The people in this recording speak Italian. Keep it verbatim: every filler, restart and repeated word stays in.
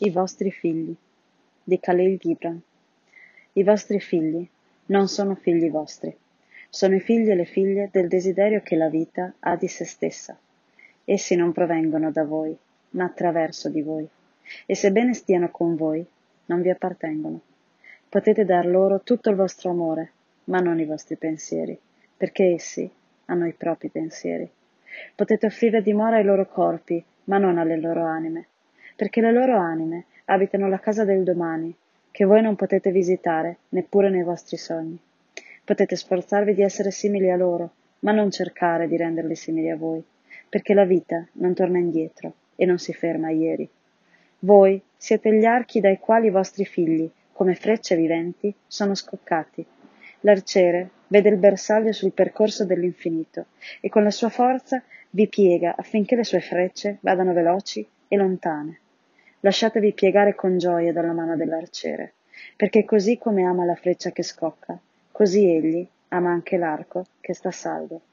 I vostri figli di Khalil Gibran. I vostri figli non sono figli vostri, sono i figli e le figlie del desiderio che la vita ha di se stessa. Essi non provengono da voi, ma attraverso di voi, e sebbene stiano con voi, non vi appartengono. Potete dar loro tutto il vostro amore, ma non i vostri pensieri, perché essi hanno i propri pensieri. Potete offrire dimora ai loro corpi, ma non alle loro anime, perché le loro anime abitano la casa del domani, che voi non potete visitare neppure nei vostri sogni. Potete sforzarvi di essere simili a loro, ma non cercare di renderli simili a voi, perché la vita non torna indietro e non si ferma a ieri. Voi siete gli archi dai quali i vostri figli, come frecce viventi, sono scoccati. L'arciere vede il bersaglio sul percorso dell'infinito e con la sua forza vi piega affinché le sue frecce vadano veloci e lontane. Lasciatevi piegare con gioia dalla mano dell'arciere, perché così come ama la freccia che scocca, così egli ama anche l'arco che sta saldo.